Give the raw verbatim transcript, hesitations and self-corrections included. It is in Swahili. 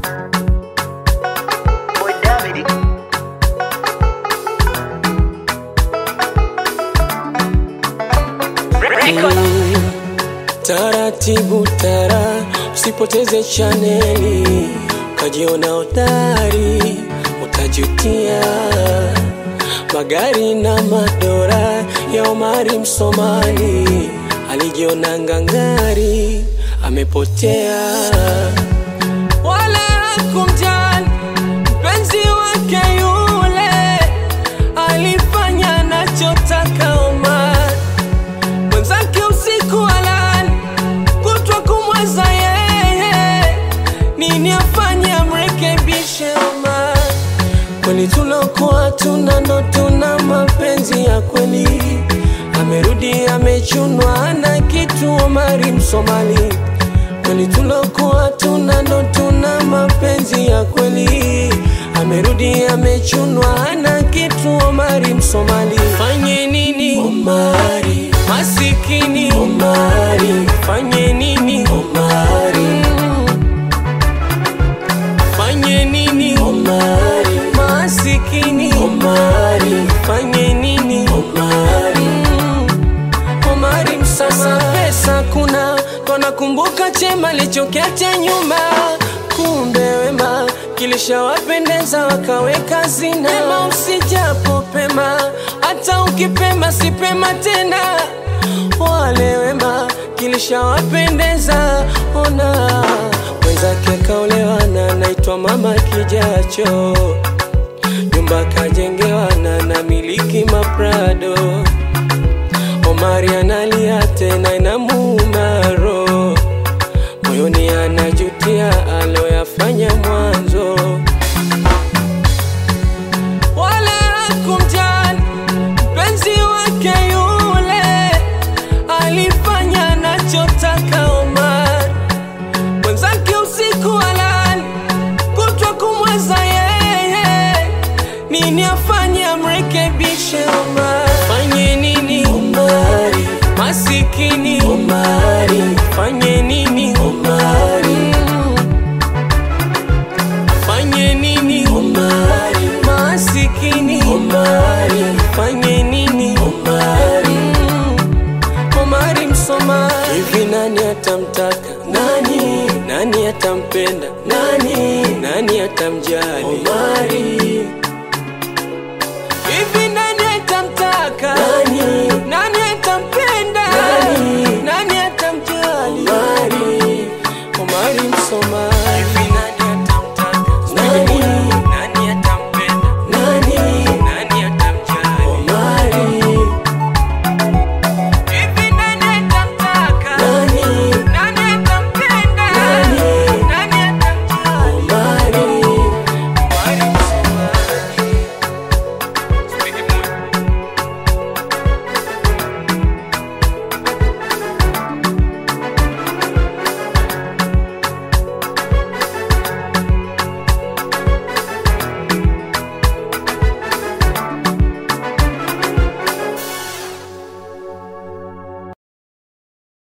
Taratibu tara, usipoteze chaneli, kajiona hodari, utajutia. Magari na madora ya Omari Msomali, alijiona ngangari, amepotea. Wala hakumjali mpenzi wake yule, alifanya anachotaka Omar. Mwenzake usiku alani, kutwa kumweza yeye, nini afanye amrekebishe Omar? Kwani tulokuwa tuna ndo tuna mapenzi ya kweli? Amerudi amechunwa na kitu Omari Msomali. Kwani tulokuwa tuna ndo tuna mapenzi ya kweli? Amerudi amechunwa na kitu Omari Msomali. Fanye nini Omari masikini? Omari fanye nini Omari? Fanye nini Omari masikini? Omari fanye nini Omari? Omari Msomali. Pesa kuna wanakumbuka chema lichokiacha nyuma, kumbe wema kilishawapendeza wakaweka zina. Pema usijapo pema, hata ukipema sipema tena. Wale wema kilishawapendeza, ona mwenzake kaolewa na naitwa mama kijacho, nyumba kajengewa na na miliki maprado. Omari analia tena inamuuma roho, moyoni anajutia aloyafanya mwanzo. Wala hakumjali mpenzi wake yule, alifanya anachotaka Omar. Mwenzake usiku alani, kutwa kumweza yeye, nini afanye amrekebishe Omar? Fanye nini Omari masikini? Omari fanye nini Omari? Fanye nini Omari masikini? Omari fanye nini Omari? Omari Msomali. Hivi nani atamtaka nani? Nani atampenda nani? Nani atamjali Omari? Hivi nani atamtaka